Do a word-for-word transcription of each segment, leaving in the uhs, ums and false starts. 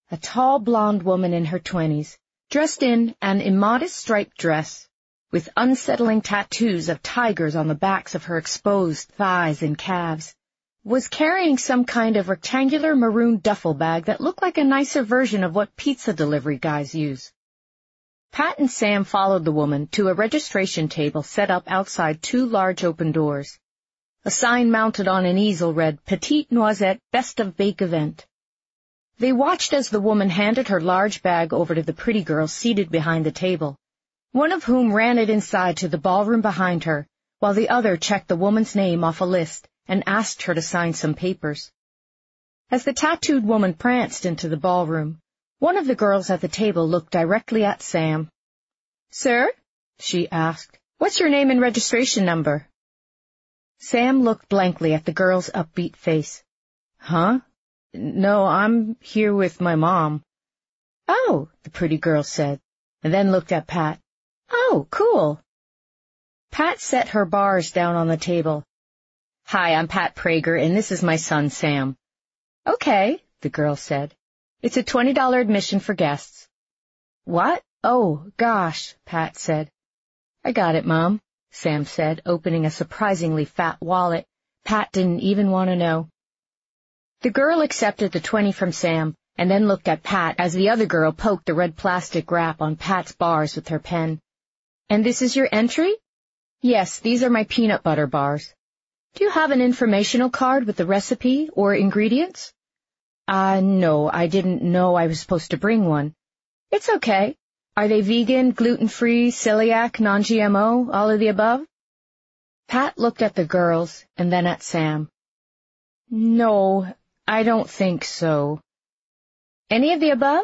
a tall blonde woman in her twenties, dressed in an immodest striped dress, with unsettling tattoos of tigers on the backs of her exposed thighs and calves, was carrying some kind of rectangular maroon duffel bag that looked like a nicer version of what pizza delivery guys use. Pat and Sam followed the woman to a registration table set up outside two large open doors. A sign mounted on an easel read, Petite Noisette Best of Bake Event. They watched as the woman handed her large bag over to the pretty girls seated behind the table, one of whom ran it inside to the ballroom behind her, while the other checked the woman's name off a list and asked her to sign some papers. As the tattooed woman pranced into the ballroom, one of the girls at the table looked directly at Sam. "Sir?" she asked. "What's your name and registration number?" Sam looked blankly at the girl's upbeat face. "Huh? No, I'm here with my mom." "Oh," the pretty girl said, and then looked at Pat. "Oh, cool." Pat set her bars down on the table. "Hi, I'm Pat Prager, and this is my son, Sam." "Okay," the girl said. "It's a twenty dollars admission for guests." "What? Oh, gosh," Pat said. "I got it, Mom," Sam said, opening a surprisingly fat wallet. Pat didn't even want to know. The girl accepted the twenty from Sam and then looked at Pat as the other girl poked the red plastic wrap on Pat's bars with her pen. "And this is your entry?" "Yes, these are my peanut butter bars." "Do you have an informational card with the recipe or ingredients?" Uh, no, I didn't know I was supposed to bring one." "It's okay. Are they vegan, gluten-free, celiac, non-G M O, all of the above?" Pat looked at the girls and then at Sam. "No, I don't think so." "Any of the above?"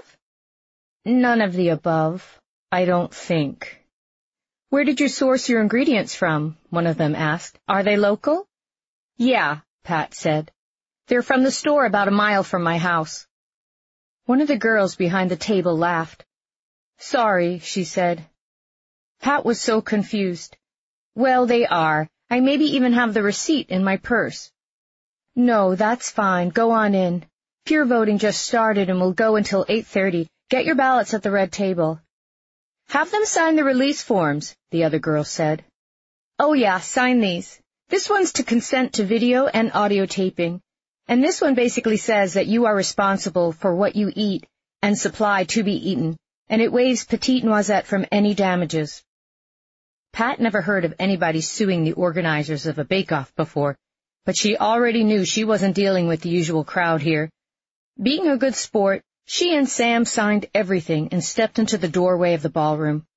"None of the above, I don't think." "Where did you source your ingredients from?" one of them asked. "Are they local?" "Yeah," Pat said. "They're from the store about a mile from my house." One of the girls behind the table laughed. "Sorry," she said. Pat was so confused. "Well, they are. I maybe even have the receipt in my purse." "No, that's fine. Go on in. Peer voting just started and will go until eight thirty. Get your ballots at the red table." "Have them sign the release forms," the other girl said. "Oh, yeah, sign these. This one's to consent to video and audio taping. And this one basically says that you are responsible for what you eat and supply to be eaten, and it waives Petite Noisette from any damages." Pat never heard of anybody suing the organizers of a bake-off before, but she already knew she wasn't dealing with the usual crowd here. Being a good sport, she and Sam signed everything and stepped into the doorway of the ballroom.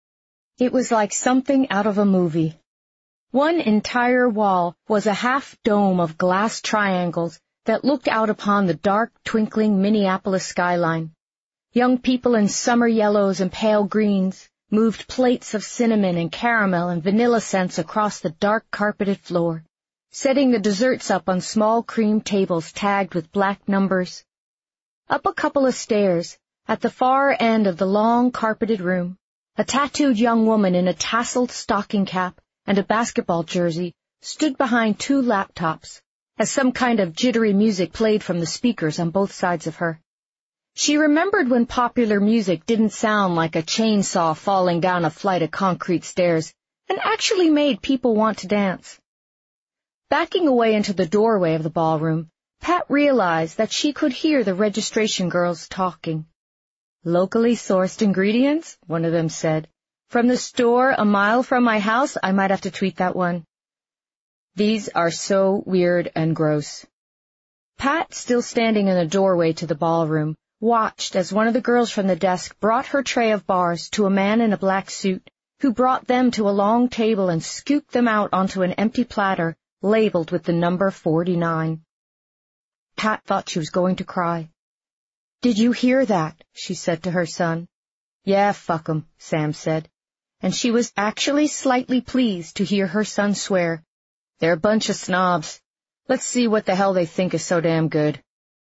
It was like something out of a movie. One entire wall was a half-dome of glass triangles that looked out upon the dark, twinkling Minneapolis skyline. Young people in summer yellows and pale greens moved plates of cinnamon and caramel and vanilla scents across the dark carpeted floor, setting the desserts up on small cream tables tagged with black numbers. Up a couple of stairs, at the far end of the long carpeted room, a tattooed young woman in a tasseled stocking cap and a basketball jersey stood behind two laptops, as some kind of jittery music played from the speakers on both sides of her. She remembered when popular music didn't sound like a chainsaw falling down a flight of concrete stairs and actually made people want to dance. Backing away into the doorway of the ballroom, Pat realized that she could hear the registration girls talking. "Locally sourced ingredients," one of them said. "From the store a mile from my house." I might have to tweet that one. "These are so weird and gross." Pat, still standing in the doorway to the ballroom, watched as one of the girls from the desk brought her tray of bars to a man in a black suit, who brought them to a long table and scooped them out onto an empty platter labeled with the number forty-nine. Pat thought she was going to cry. "Did you hear that?" she said to her son. "Yeah, fuck 'em," Sam said. And she was actually slightly pleased to hear her son swear. "They're a bunch of snobs. Let's see what the hell they think is so damn good."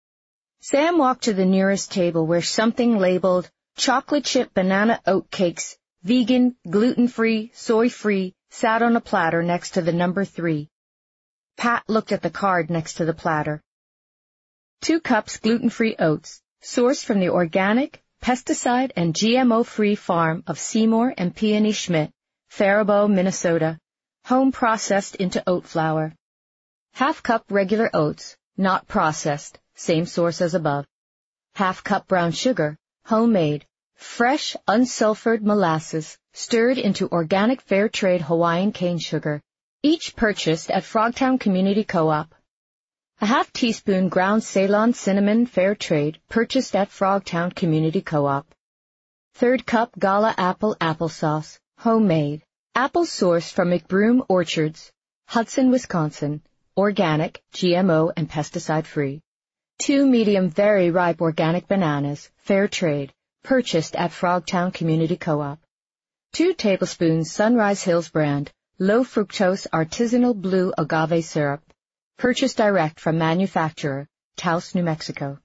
Sam walked to the nearest table where something labeled chocolate chip banana oatcakes, vegan, gluten-free, soy-free, sat on a platter next to the number three. Pat looked at the card next to the platter. Two cups gluten-free oats, sourced from the organic, pesticide, and G M O-free farm of Seymour and Peony Schmidt, Faribault, Minnesota, home processed into oat flour. Half cup regular oats, not processed, same source as above. Half cup brown sugar, homemade, fresh, unsulfured molasses, stirred into organic fair trade Hawaiian cane sugar, each purchased at Frogtown Community Co-op. A half teaspoon ground Ceylon cinnamon fair trade, purchased at Frogtown Community Co-op. Third cup Gala apple applesauce, homemade, apple sourced from McBroom Orchards, Hudson, Wisconsin, organic, G M O, and pesticide-free. Two medium very ripe organic bananas, fair trade, purchased at Frogtown Community Co-op. Two tablespoons Sunrise Hills brand, low fructose artisanal blue agave syrup, purchased direct from manufacturer, Taos, New Mexico.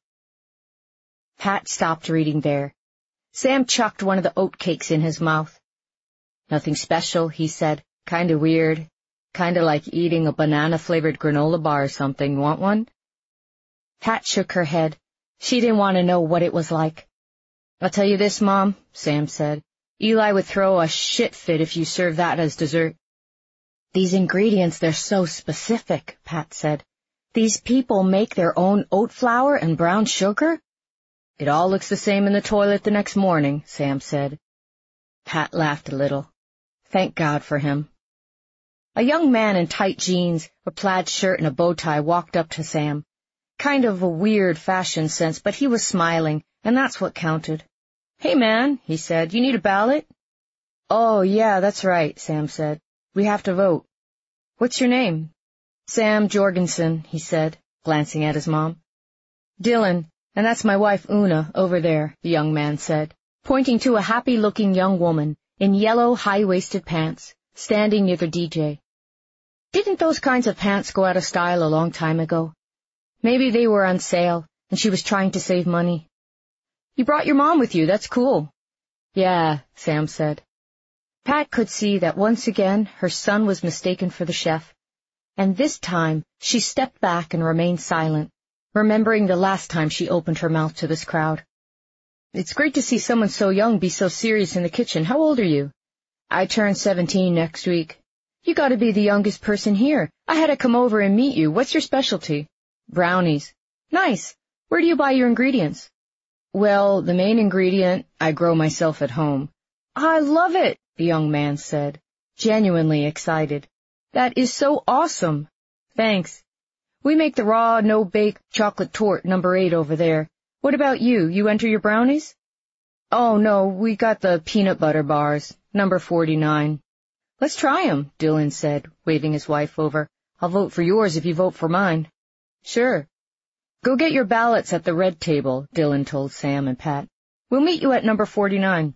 Pat stopped reading there. Sam chucked one of the oat cakes in his mouth. Nothing special, he said. Kinda weird. Kinda like eating a banana-flavored granola bar or something. Want one? Pat shook her head. She didn't want to know what it was like. I'll tell you this, Mom, Sam said. Eli would throw a shit fit if you served that as dessert. These ingredients, they're so specific, Pat said. These people make their own oat flour and brown sugar? It all looks the same in the toilet the next morning, Sam said. Pat laughed a little. Thank God for him. A young man in tight jeans, a plaid shirt, and a bow tie walked up to Sam. Kind of a weird fashion sense, but he was smiling, and that's what counted. Hey, man, he said, you need a ballot? Oh, yeah, that's right, Sam said. We have to vote. What's your name? Sam Jorgensen, he said, glancing at his mom. Dylan, and that's my wife Una, over there, the young man said, pointing to a happy-looking young woman in yellow high-waisted pants, standing near the D J. Didn't those kinds of pants go out of style a long time ago? Maybe they were on sale, and she was trying to save money. You brought your mom with you, that's cool. Yeah, Sam said. Pat could see that once again her son was mistaken for the chef, and this time she stepped back and remained silent, remembering the last time she opened her mouth to this crowd. It's great to see someone so young be so serious in the kitchen. How old are you? I turn seventeen next week. You gotta be the youngest person here. I had to come over and meet you. What's your specialty? Brownies. Nice. Where do you buy your ingredients? Well, the main ingredient I grow myself at home. I love it, the young man said, genuinely excited. That is so awesome. Thanks. We make the raw, no-bake chocolate torte number eight over there. What about you? You enter your brownies? Oh, no, we got the peanut butter bars, number forty-nine. Let's try 'em, Dylan said, waving his wife over. I'll vote for yours if you vote for mine. Sure. Go get your ballots at the red table, Dylan told Sam and Pat. We'll meet you at number forty-nine.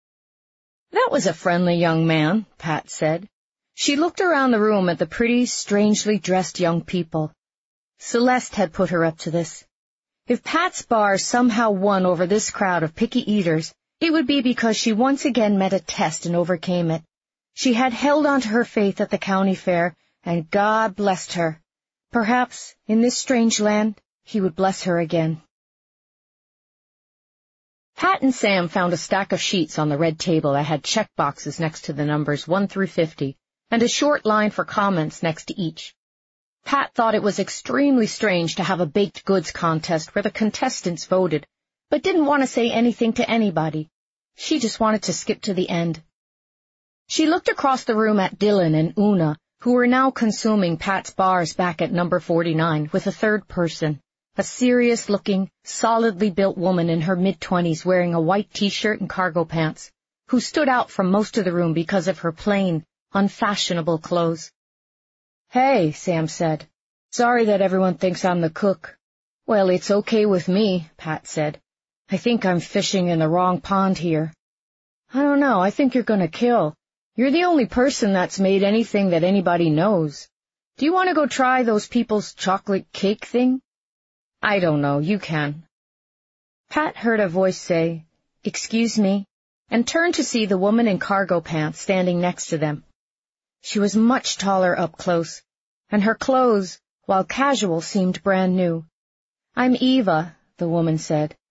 That was a friendly young man, Pat said. She looked around the room at the pretty, strangely dressed young people. Celeste had put her up to this. If Pat's bar somehow won over this crowd of picky eaters, it would be because she once again met a test and overcame it. She had held on to her faith at the county fair, and God blessed her. Perhaps, in this strange land, he would bless her again. Pat and Sam found a stack of sheets on the red table that had check boxes next to the numbers one through fifty, and a short line for comments next to each. Pat thought it was extremely strange to have a baked goods contest where the contestants voted, but didn't want to say anything to anybody. She just wanted to skip to the end. She looked across the room at Dylan and Una, who were now consuming Pat's bars back at number forty-nine with a third person, a serious-looking, solidly built woman in her mid-twenties wearing a white T-shirt and cargo pants, who stood out from most of the room because of her plain, unfashionable clothes. Hey, Sam said. Sorry that everyone thinks I'm the cook. Well, it's okay with me, Pat said. I think I'm fishing in the wrong pond here. I don't know, I think you're gonna kill. You're the only person that's made anything that anybody knows. Do you want to go try those people's chocolate cake thing? I don't know, you can. Pat heard a voice say, Excuse me, and turned to see the woman in cargo pants standing next to them. She was much taller up close, and her clothes, while casual, seemed brand new. I'm Eva, the woman said.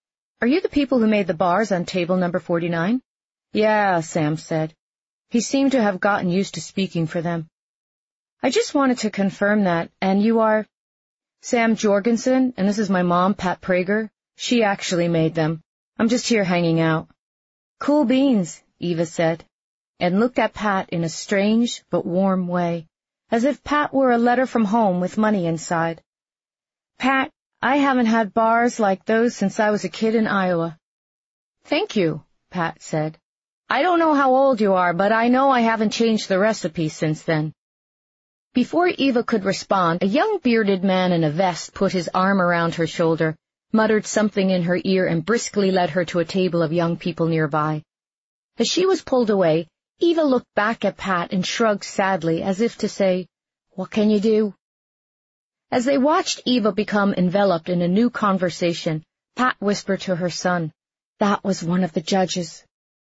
Are you the people who made the bars on table number forty-nine? Yeah, Sam said. He seemed to have gotten used to speaking for them. I just wanted to confirm that, and you are... Sam Jorgensen, and this is my mom, Pat Prager. She actually made them. I'm just here hanging out. Cool beans, Eva said, and looked at Pat in a strange but warm way, as if Pat were a letter from home with money inside. Pat, I haven't had bars like those since I was a kid in Iowa. Thank you, Pat said. I don't know how old you are, but I know I haven't changed the recipe since then. Before Eva could respond, a young bearded man in a vest put his arm around her shoulder, muttered something in her ear, and briskly led her to a table of young people nearby. As she was pulled away, Eva looked back at Pat and shrugged sadly, as if to say, "What can you do?" As they watched Eva become enveloped in a new conversation, Pat whispered to her son, "That was one of the judges."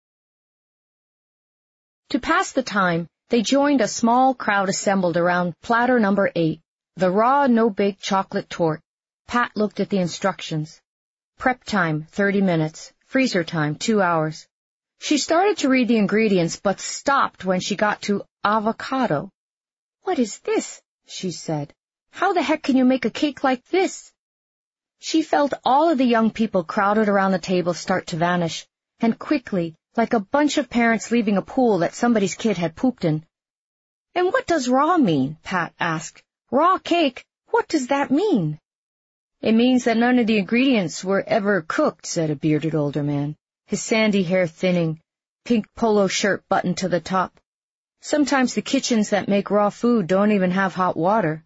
To pass the time, they joined a small crowd assembled around platter number eight, the raw, no-bake chocolate torte. Pat looked at the instructions. Prep time, thirty minutes. Freezer time, two hours. She started to read the ingredients, but stopped when she got to avocado. "What is this?" she said. "How the heck can you make a cake like this?" She felt all of the young people crowded around the table start to vanish, and quickly, like a bunch of parents leaving a pool that somebody's kid had pooped in. "And what does raw mean?" Pat asked. "Raw cake? What does that mean?" "It means that none of the ingredients were ever cooked," said a bearded older man, his sandy hair thinning, pink polo shirt buttoned to the top. "Sometimes the kitchens that make raw food don't even have hot water."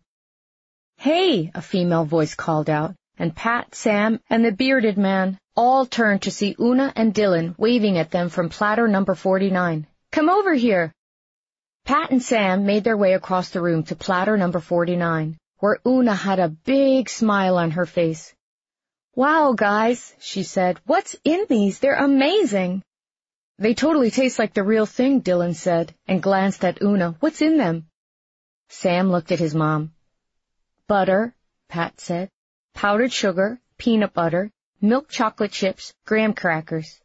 "Hey!" a female voice called out, and Pat, Sam, and the bearded man all turned to see Una and Dylan waving at them from platter number forty-nine. "Come over here!" Pat and Sam made their way across the room to platter number forty-nine, where Una had a big smile on her face. "Wow, guys," she said, "what's in these? They're amazing." "They totally taste like the real thing," Dylan said, and glanced at Una. "What's in them?" Sam looked at his mom. "Butter," Pat said. "Powdered sugar, peanut butter, milk chocolate chips, graham crackers."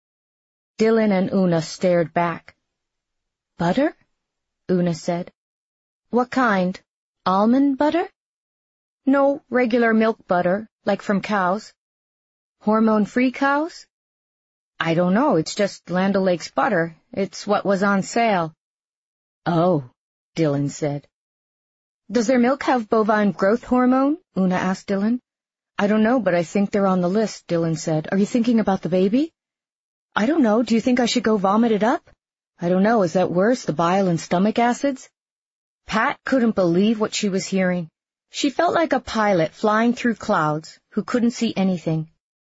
Dylan and Una stared back. "Butter?" Una said. "What kind? Almond butter?" "No, regular milk butter, like from cows." "Hormone-free cows?" "I don't know, it's just Land O'Lakes butter. It's what was on sale." "Oh," Dylan said. "Does their milk have bovine growth hormone?" Una asked Dylan. "I don't know, but I think they're on the list," Dylan said. "Are you thinking about the baby?" "I don't know. Do you think I should go vomit it up?" "I don't know. Is that worse, the bile and stomach acids?" Pat couldn't believe what she was hearing. She felt like a pilot flying through clouds who couldn't see anything.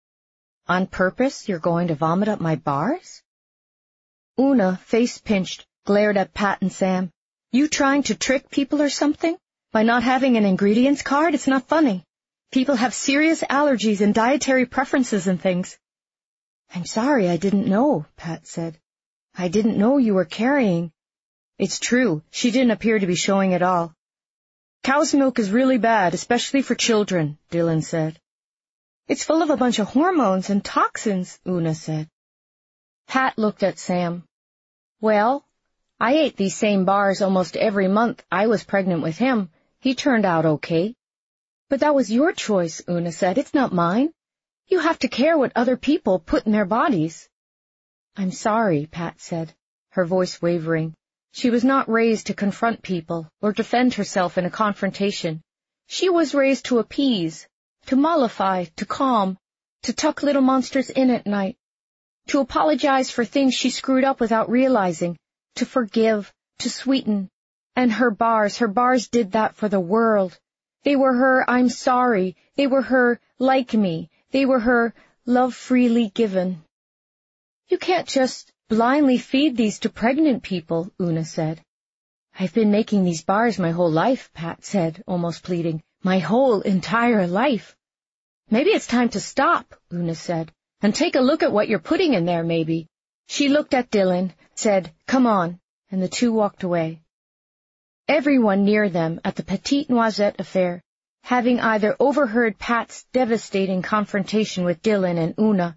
"On purpose, you're going to vomit up my bars?" Una, face pinched, glared at Pat and Sam. "You trying to trick people or something? By not having an ingredients card? It's not funny. People have serious allergies and dietary preferences and things." "I'm sorry, I didn't know," Pat said. "I didn't know you were carrying." "It's true. She didn't appear to be showing at all." "Cow's milk is really bad, especially for children," Dylan said. "It's full of a bunch of hormones and toxins," Una said. Pat looked at Sam. "Well, I ate these same bars almost every month I was pregnant with him. He turned out okay." "But that was your choice," Una said. "It's not mine. You have to care what other people put in their bodies." "I'm sorry," Pat said, her voice wavering. She was not raised to confront people or defend herself in a confrontation. She was raised to appease, to mollify, to calm, to tuck little monsters in at night, to apologize for things she screwed up without realizing, to forgive, to sweeten. And her bars, her bars did that for the world. They were her "I'm sorry." They were her "like me." They were her "love freely given." "You can't just blindly feed these to pregnant people," Una said. "I've been making these bars my whole life," Pat said, almost pleading. "My whole entire life." "Maybe it's time to stop," Una said, "and take a look at what you're putting in there, maybe." She looked at Dylan, said, "Come on," and the two walked away. Everyone near them at the Petite Noisette affair, having either overheard Pat's devastating confrontation with Dylan and Una,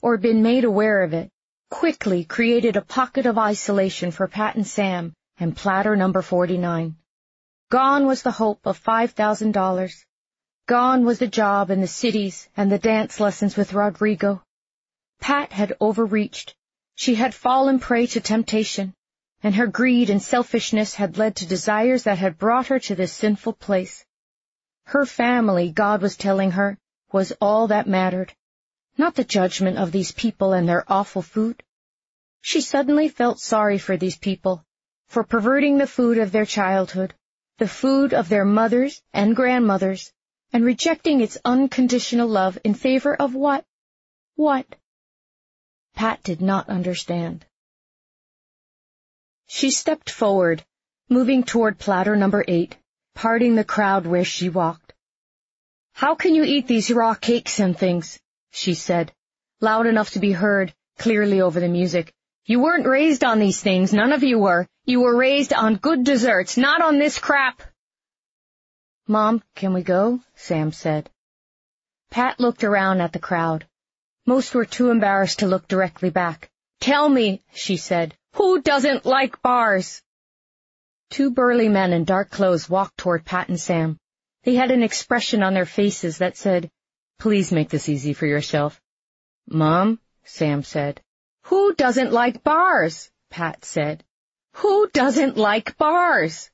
or been made aware of it, quickly created a pocket of isolation for Pat and Sam and platter number forty-nine. Gone was the hope of five thousand dollars. Gone was the job in the cities and the dance lessons with Rodrigo. Pat had overreached. She had fallen prey to temptation, and her greed and selfishness had led to desires that had brought her to this sinful place. Her family, God was telling her, was all that mattered, not the judgment of these people and their awful food. She suddenly felt sorry for these people, for perverting the food of their childhood, the food of their mothers and grandmothers, and rejecting its unconditional love in favor of what? What? Pat did not understand. She stepped forward, moving toward platter number eight, parting the crowd where she walked. "How can you eat these raw cakes and things?" she said, loud enough to be heard, clearly over the music. "You weren't raised on these things, none of you were. You were raised on good desserts, not on this crap." "Mom, can we go?" Sam said. Pat looked around at the crowd. Most were too embarrassed to look directly back. "Tell me," she said, "who doesn't like bars?" Two burly men in dark clothes walked toward Pat and Sam. They had an expression on their faces that said, "Please make this easy for yourself." "Mom," Sam said. "Who doesn't like bars?" Pat said. "Who doesn't like bars?"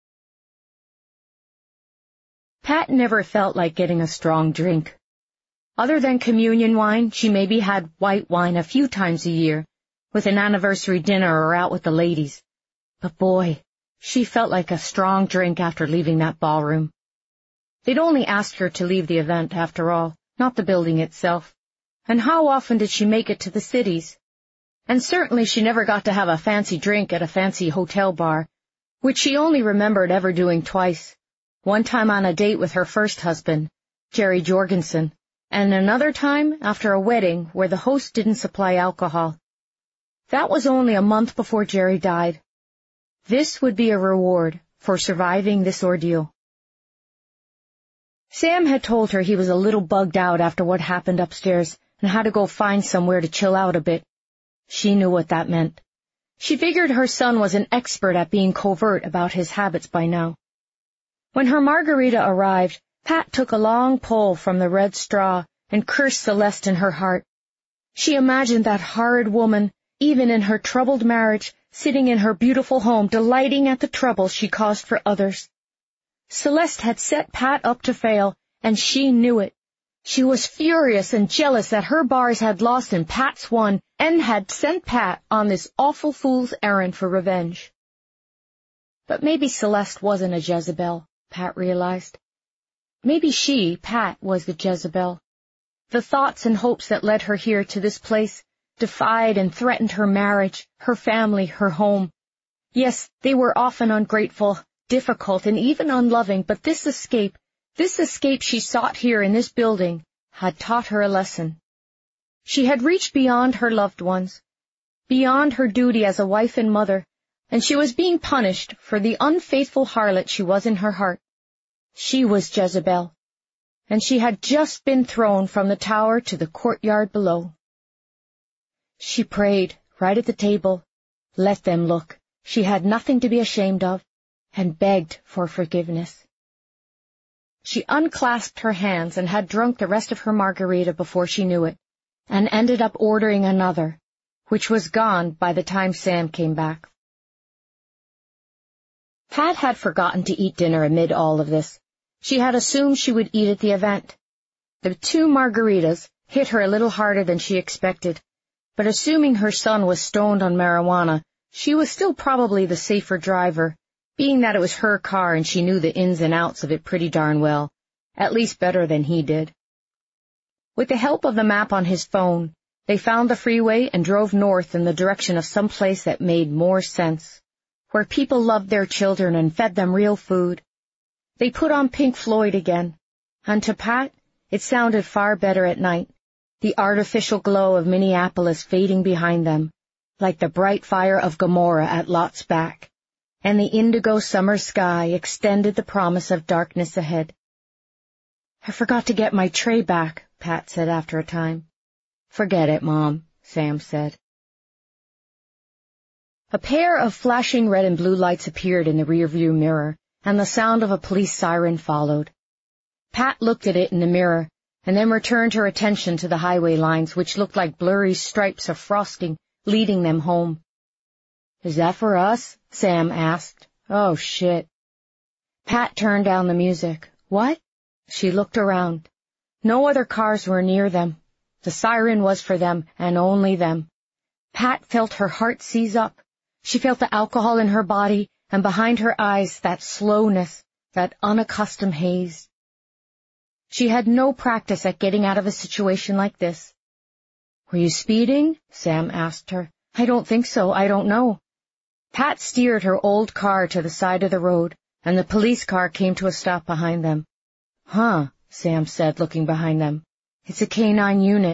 Pat never felt like getting a strong drink. Other than communion wine, she maybe had white wine a few times a year, with an anniversary dinner or out with the ladies. But boy, she felt like a strong drink after leaving that ballroom. They'd only asked her to leave the event, after all, not the building itself. And how often did she make it to the cities? And certainly she never got to have a fancy drink at a fancy hotel bar, which she only remembered ever doing twice. One time on a date with her first husband, Jerry Jorgensen, and another time after a wedding where the host didn't supply alcohol. That was only a month before Jerry died. This would be a reward for surviving this ordeal. Sam had told her he was a little bugged out after what happened upstairs and had to go find somewhere to chill out a bit. She knew what that meant. She figured her son was an expert at being covert about his habits by now. When her margarita arrived, Pat took a long pull from the red straw and cursed Celeste in her heart. She imagined that horrid woman, even in her troubled marriage, sitting in her beautiful home, delighting at the trouble she caused for others. Celeste had set Pat up to fail, and she knew it. She was furious and jealous that her bars had lost and Pat's won, and had sent Pat on this awful fool's errand for revenge. But maybe Celeste wasn't a Jezebel, Pat realized. Maybe she, Pat, was the Jezebel. The thoughts and hopes that led her here to this place defied and threatened her marriage, her family, her home. Yes, they were often ungrateful, difficult, and even unloving, but this escape, this escape she sought here in this building, had taught her a lesson. She had reached beyond her loved ones, beyond her duty as a wife and mother, and she was being punished for the unfaithful harlot she was in her heart. She was Jezebel, and she had just been thrown from the tower to the courtyard below. She prayed, right at the table, let them look, she had nothing to be ashamed of, and begged for forgiveness. She unclasped her hands and had drunk the rest of her margarita before she knew it, and ended up ordering another, which was gone by the time Sam came back. Pat had forgotten to eat dinner amid all of this. She had assumed she would eat at the event. The two margaritas hit her a little harder than she expected, but assuming her son was stoned on marijuana, she was still probably the safer driver, being that it was her car and she knew the ins and outs of it pretty darn well, at least better than he did. With the help of the map on his phone, they found the freeway and drove north in the direction of some place that made more sense, where people loved their children and fed them real food. They put on Pink Floyd again, and to Pat, it sounded far better at night, the artificial glow of Minneapolis fading behind them, like the bright fire of Gomorrah at Lot's back, and the indigo summer sky extended the promise of darkness ahead. "I forgot to get my tray back," Pat said after a time. Forget it, Mom, Sam said. A pair of flashing red and blue lights appeared in the rearview mirror, and the sound of a police siren followed. Pat looked at it in the mirror, and then returned her attention to the highway lines, which looked like blurry stripes of frosting leading them home. Is that for us? Sam asked. Oh, shit. Pat turned down the music. What? She looked around. No other cars were near them. The siren was for them, and only them. Pat felt her heart seize up. She felt the alcohol in her body, and behind her eyes that slowness, that unaccustomed haze. She had no practice at getting out of a situation like this. Were you speeding? Sam asked her. I don't think so. I don't know. Pat steered her old car to the side of the road, and the police car came to a stop behind them. Huh, Sam said, looking behind them. It's a K nine unit.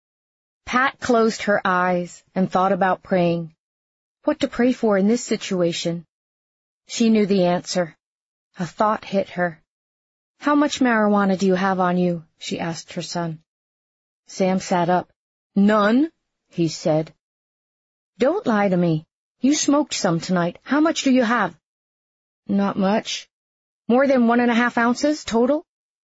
Pat closed her eyes and thought about praying. What to pray for in this situation? She knew the answer. A thought hit her. How much marijuana do you have on you? She asked her son. Sam sat up. None, he said. Don't lie to me. You smoked some tonight. How much do you have? Not much. More than one and a half ounces total?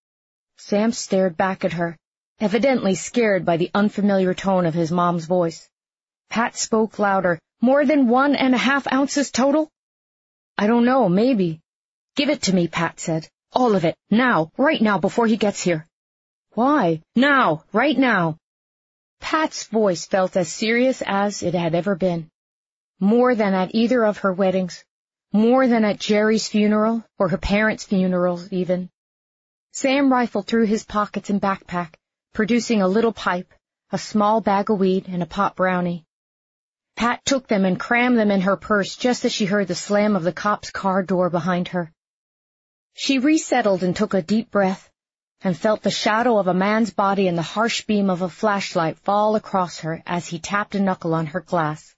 Sam stared back at her, evidently scared by the unfamiliar tone of his mom's voice. Pat spoke louder. More than one and a half ounces total? I don't know, maybe. Give it to me, Pat said. All of it. Now. Right now, before he gets here. Why? Now. Right now. Pat's voice felt as serious as it had ever been. More than at either of her weddings. More than at Jerry's funeral, or her parents' funerals, even. Sam rifled through his pockets and backpack, producing a little pipe, a small bag of weed, and a pot brownie. Pat took them and crammed them in her purse just as she heard the slam of the cop's car door behind her. She resettled and took a deep breath, and felt the shadow of a man's body and the harsh beam of a flashlight fall across her as he tapped a knuckle on her glass.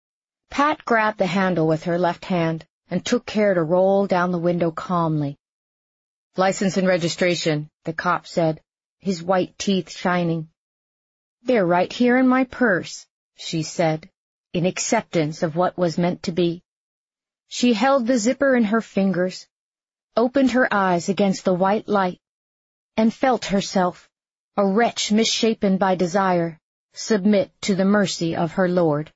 Pat grabbed the handle with her left hand and took care to roll down the window calmly. License and registration, the cop said, his white teeth shining. They're right here in my purse, she said, in acceptance of what was meant to be. She held the zipper in her fingers, opened her eyes against the white light, and felt herself, a wretch misshapen by desire, submit to the mercy of her Lord.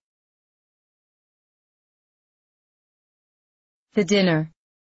The dinner.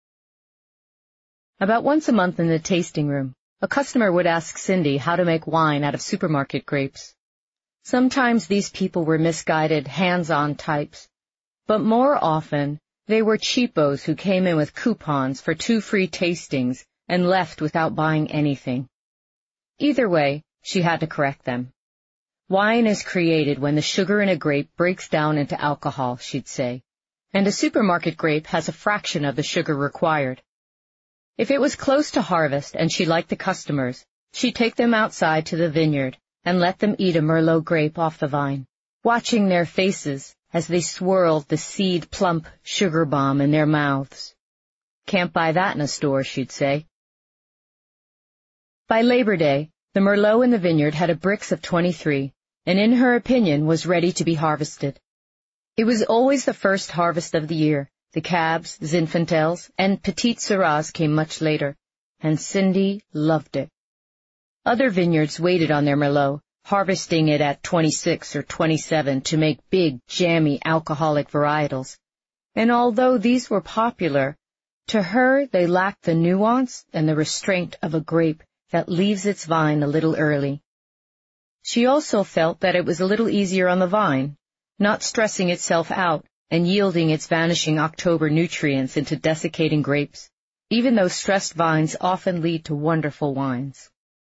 About once a month in the tasting room, a customer would ask Cindy how to make wine out of supermarket grapes. Sometimes these people were misguided, hands-on types, but more often they were cheapos who came in with coupons for two free tastings and left without buying anything. Either way, she had to correct them. Wine is created when the sugar in a grape breaks down into alcohol, she'd say, and a supermarket grape has a fraction of the sugar required. If it was close to harvest and she liked the customers, she'd take them outside to the vineyard and let them eat a Merlot grape off the vine, watching their faces as they swirled the seed-plump sugar bomb in their mouths. Can't buy that in a store, she'd say. By Labor Day, the Merlot in the vineyard had a Brix of twenty-three, and in her opinion was ready to be harvested. It was always the first harvest of the year. The Cabs, Zinfandels, and Petite Sirahs came much later, and Cindy loved it. Other vineyards waited on their Merlot, harvesting it at twenty-six or twenty-seven to make big, jammy, alcoholic varietals. And although these were popular, to her they lacked the nuance and the restraint of a grape that leaves its vine a little early. She also felt that it was a little easier on the vine, not stressing itself out and yielding its vanishing October nutrients into desiccating grapes, even though stressed vines often lead to wonderful wines.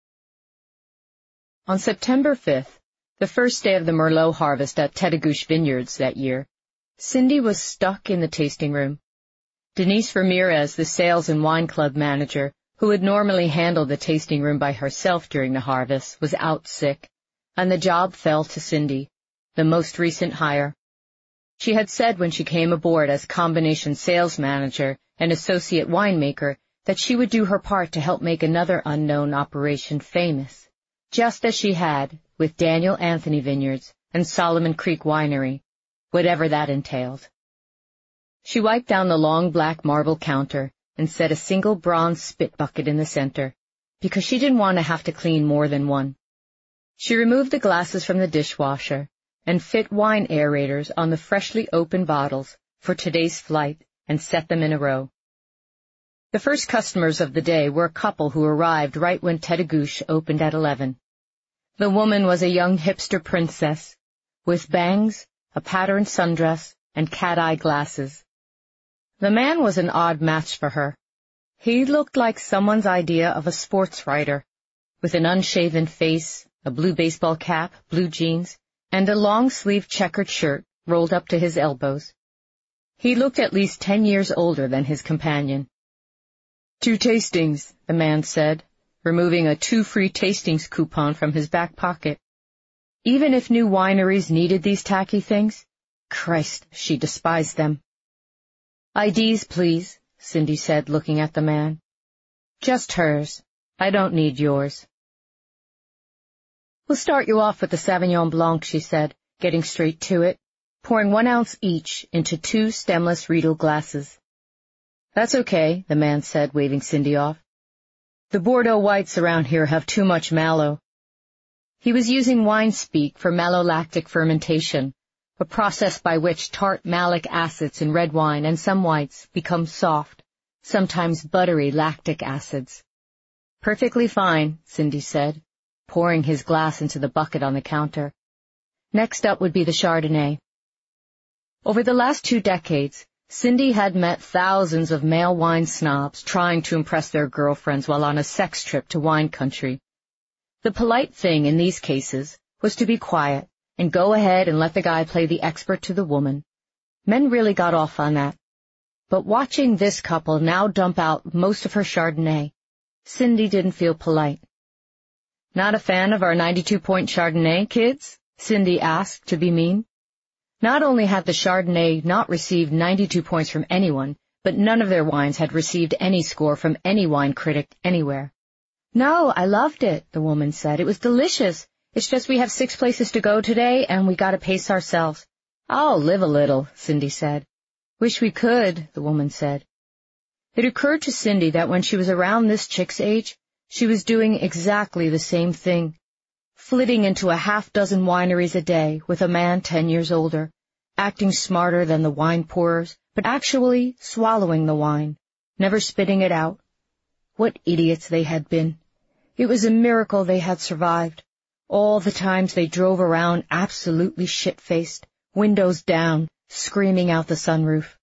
On September fifth, the first day of the Merlot harvest at Tedagouche Vineyards that year, Cindy was stuck in the tasting room. Denise Ramirez, the sales and wine club manager, who would normally handle the tasting room by herself during the harvest, was out sick, and the job fell to Cindy, the most recent hire. She had said when she came aboard as combination sales manager and associate winemaker that she would do her part to help make another unknown operation famous, just as she had with Daniel Anthony Vineyards and Solomon Creek Winery, whatever that entailed. She wiped down the long black marble counter and set a single bronze spit bucket in the center, because she didn't want to have to clean more than one. She removed the glasses from the dishwasher and fit wine aerators on the freshly opened bottles for today's flight and set them in a row. The first customers of the day were a couple who arrived right when Tedagouche opened at eleven. The woman was a young hipster princess, with bangs, a patterned sundress, and cat-eye glasses. The man was an odd match for her. He looked like someone's idea of a sports writer, with an unshaven face, a blue baseball cap, blue jeans, and a long-sleeved checkered shirt rolled up to his elbows. He looked at least ten years older than his companion. "Two tastings," the man said, removing a two-free tastings coupon from his back pocket. Even if new wineries needed these tacky things, Christ, she despised them. "I Ds, please," Cindy said, looking at the man. "Just hers. I don't need yours." "We'll start you off with the Sauvignon Blanc," she said, getting straight to it, pouring one ounce each into two stemless Riedel glasses. "That's okay," the man said, waving Cindy off. "The Bordeaux whites around here have too much mallow." He was using wine speak for malolactic fermentation, a process by which tart malic acids in red wine and some whites become soft, sometimes buttery lactic acids. "Perfectly fine," Cindy said, pouring his glass into the bucket on the counter. Next up would be the Chardonnay. Over the last two decades, Cindy had met thousands of male wine snobs trying to impress their girlfriends while on a sex trip to wine country. The polite thing in these cases was to be quiet and go ahead and let the guy play the expert to the woman. Men really got off on that. But watching this couple now dump out most of her Chardonnay, Cindy didn't feel polite. "Not a fan of our ninety-two point Chardonnay, kids?" Cindy asked, to be mean. Not only had the Chardonnay not received ninety-two points from anyone, but none of their wines had received any score from any wine critic anywhere. "No, I loved it," the woman said. "It was delicious. It's just we have six places to go today, and we gotta pace ourselves." "I'll live a little," Cindy said. "Wish we could," the woman said. It occurred to Cindy that when she was around this chick's age, she was doing exactly the same thing, flitting into a half dozen wineries a day with a man ten years older, acting smarter than the wine pourers, but actually swallowing the wine, never spitting it out. What idiots they had been. It was a miracle they had survived. All the times they drove around absolutely shit-faced, windows down, screaming out the sunroof.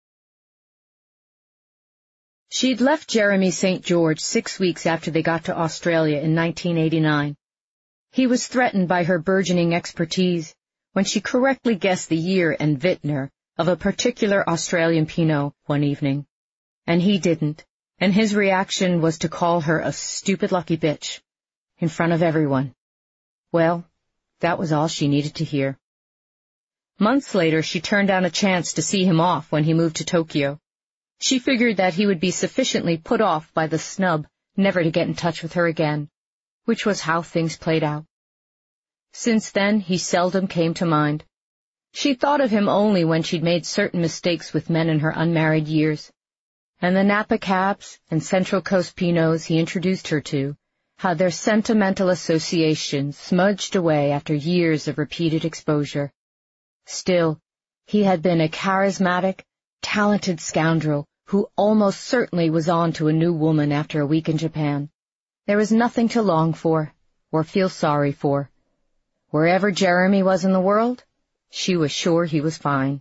She'd left Jeremy Saint George six weeks after they got to Australia in nineteen eighty-nine. He was threatened by her burgeoning expertise when she correctly guessed the year and vintner of a particular Australian Pinot one evening. And he didn't, and his reaction was to call her a stupid lucky bitch, in front of everyone. Well, that was all she needed to hear. Months later, she turned down a chance to see him off when he moved to Tokyo. She figured that he would be sufficiently put off by the snub never to get in touch with her again, which was how things played out. Since then, he seldom came to mind. She thought of him only when she'd made certain mistakes with men in her unmarried years, and the Napa Cabs and Central Coast Pinots he introduced her to had their sentimental associations smudged away after years of repeated exposure. Still, he had been a charismatic, talented scoundrel who almost certainly was on to a new woman after a week in Japan. There was nothing to long for or feel sorry for. Wherever Jeremy was in the world, she was sure he was fine.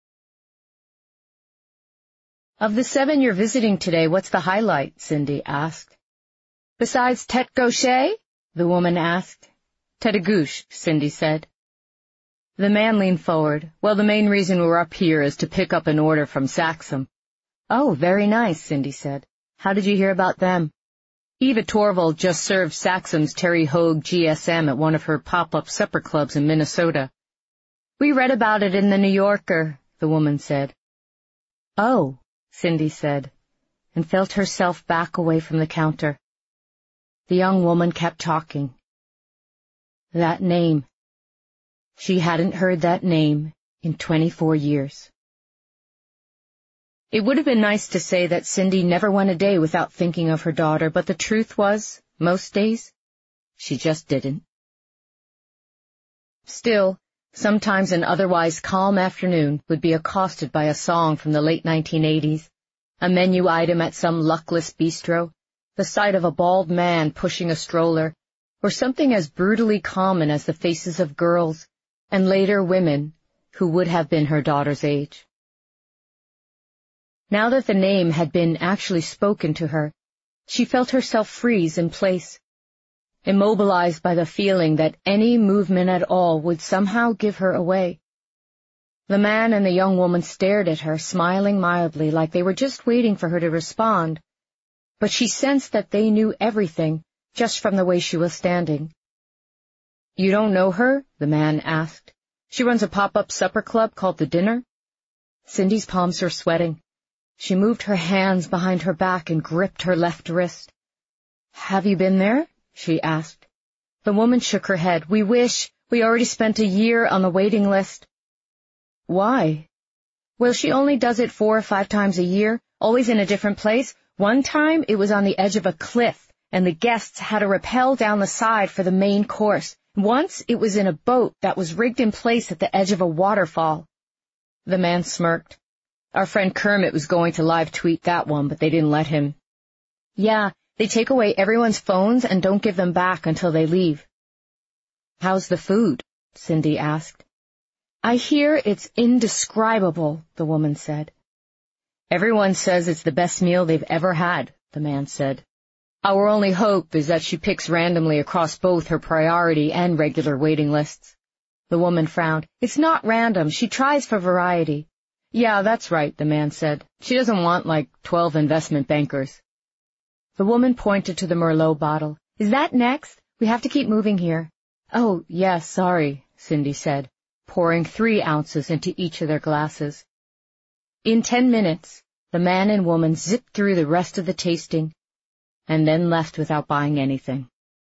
"Of the seven you're visiting today, what's the highlight?" Cindy asked. "Besides Tete Gaucher?" the woman asked. "Tedagouche," Cindy said. The man leaned forward. "Well, the main reason we're up here is to pick up an order from Saxum." "Oh, very nice," Cindy said. "How did you hear about them?" "Eva Torvald just served Saxum's Terry Hoag G S M at one of her pop-up supper clubs in Minnesota." "We read about it in the New Yorker," the woman said. "Oh," Cindy said, and felt herself back away from the counter. The young woman kept talking. That name. She hadn't heard that name in twenty-four years. It would have been nice to say that Cindy never went a day without thinking of her daughter, but the truth was, most days, she just didn't. Still, sometimes an otherwise calm afternoon would be accosted by a song from the late nineteen eighties, a menu item at some luckless bistro, the sight of a bald man pushing a stroller, or something as brutally common as the faces of girls, and later women, who would have been her daughter's age. Now that the name had been actually spoken to her, she felt herself freeze in place, immobilized by the feeling that any movement at all would somehow give her away. The man and the young woman stared at her, smiling mildly, like they were just waiting for her to respond, but she sensed that they knew everything just from the way she was standing. "You don't know her?" the man asked. "She runs a pop-up supper club called The Dinner." Cindy's palms were sweating. She moved her hands behind her back and gripped her left wrist. "Have you been there?" she asked. The woman shook her head. "We wish. We already spent a year on the waiting list." "Why?" "Well, she only does it four or five times a year, always in a different place. One time it was on the edge of a cliff, and the guests had to rappel down the side for the main course. Once it was in a boat that was rigged in place at the edge of a waterfall." The man smirked. "Our friend Kermit was going to live tweet that one, but they didn't let him." "Yeah, they take away everyone's phones and don't give them back until they leave." "How's the food?" Cindy asked. "I hear it's indescribable," the woman said. "Everyone says it's the best meal they've ever had," the man said. "Our only hope is that she picks randomly across both her priority and regular waiting lists." The woman frowned. "It's not random. She tries for variety." "Yeah, that's right," the man said. "She doesn't want, like, twelve investment bankers." The woman pointed to the Merlot bottle. "Is that next? We have to keep moving here." "Oh, yes, sorry," Cindy said, pouring three ounces into each of their glasses. In ten minutes, the man and woman zipped through the rest of the tasting, and then left without buying anything.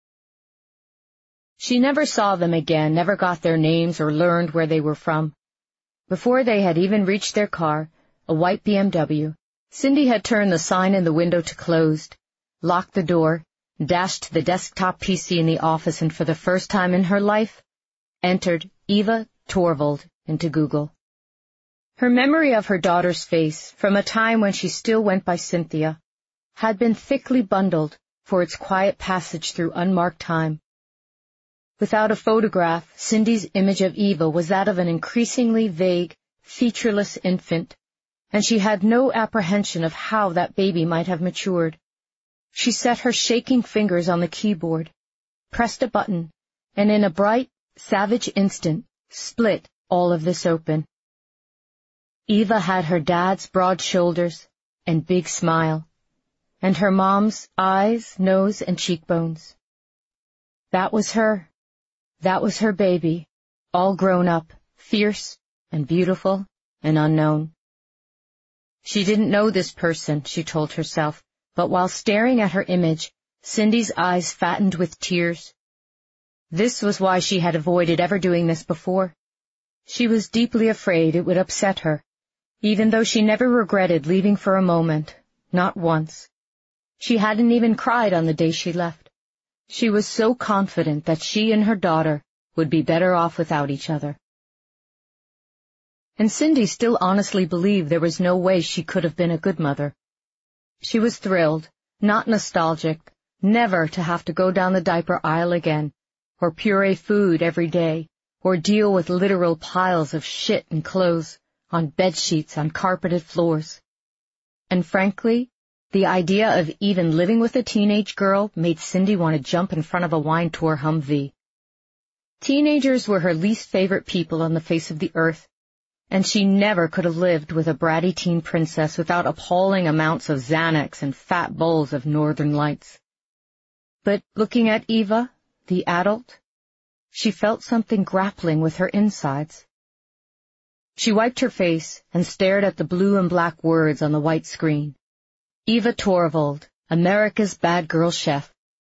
She never saw them again, never got their names or learned where they were from. Before they had even reached their car, a white B M W, Cindy had turned the sign in the window to closed, locked the door, dashed to the desktop P C in the office, and for the first time in her life, entered Eva Torvald into Google. Her memory of her daughter's face, from a time when she still went by Cynthia, had been thickly bundled for its quiet passage through unmarked time. Without a photograph, Cindy's image of Eva was that of an increasingly vague, featureless infant, and she had no apprehension of how that baby might have matured. She set her shaking fingers on the keyboard, pressed a button, and in a bright, savage instant, split all of this open. Eva had her dad's broad shoulders and big smile, and her mom's eyes, nose, and cheekbones. That was her. That was her baby, all grown up, fierce and beautiful and unknown. She didn't know this person, she told herself, but while staring at her image, Cindy's eyes fattened with tears. This was why she had avoided ever doing this before. She was deeply afraid it would upset her, even though she never regretted leaving for a moment, not once. She hadn't even cried on the day she left. She was so confident that she and her daughter would be better off without each other. And Cindy still honestly believed there was no way she could have been a good mother. She was thrilled, not nostalgic, never to have to go down the diaper aisle again, or puree food every day, or deal with literal piles of shit and clothes on bed sheets on carpeted floors. And frankly, the idea of even living with a teenage girl made Cindy want to jump in front of a wine-tour Humvee. Teenagers were her least favorite people on the face of the earth, and she never could have lived with a bratty teen princess without appalling amounts of Xanax and fat bowls of Northern Lights. But looking at Eva, the adult, she felt something grappling with her insides. She wiped her face and stared at the blue and black words on the white screen. Eva Torvald, America's Bad Girl Chef.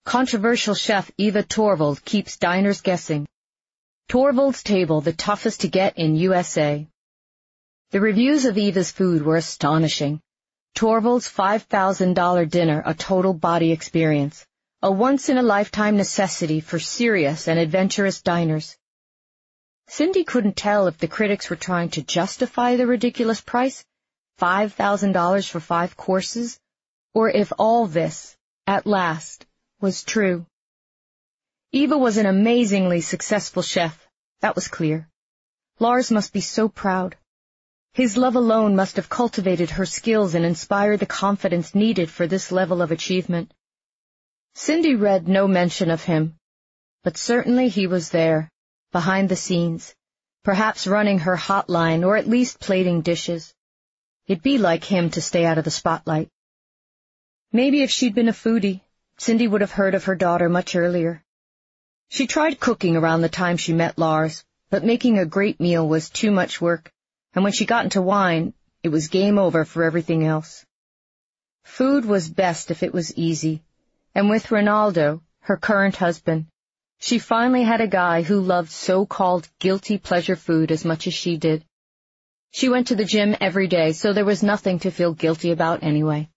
Controversial chef Eva Torvald keeps diners guessing. Torvald's Table, the toughest to get in U S A. The reviews of Eva's food were astonishing. Torvald's five thousand dollars dinner, a total body experience, a once-in-a-lifetime necessity for serious and adventurous diners. Cindy couldn't tell if the critics were trying to justify the ridiculous price, five thousand dollars for five courses, or if all this, at last, was true. Eva was an amazingly successful chef, that was clear. Lars must be so proud. His love alone must have cultivated her skills and inspired the confidence needed for this level of achievement. Cindy read no mention of him, but certainly he was there, behind the scenes, perhaps running her hotline or at least plating dishes. It'd be like him to stay out of the spotlight. Maybe if she'd been a foodie, Cindy would have heard of her daughter much earlier. She tried cooking around the time she met Lars, but making a great meal was too much work, and when she got into wine, it was game over for everything else. Food was best if it was easy, and with Ronaldo, her current husband, she finally had a guy who loved so-called guilty pleasure food as much as she did. She went to the gym every day, so there was nothing to feel guilty about anyway.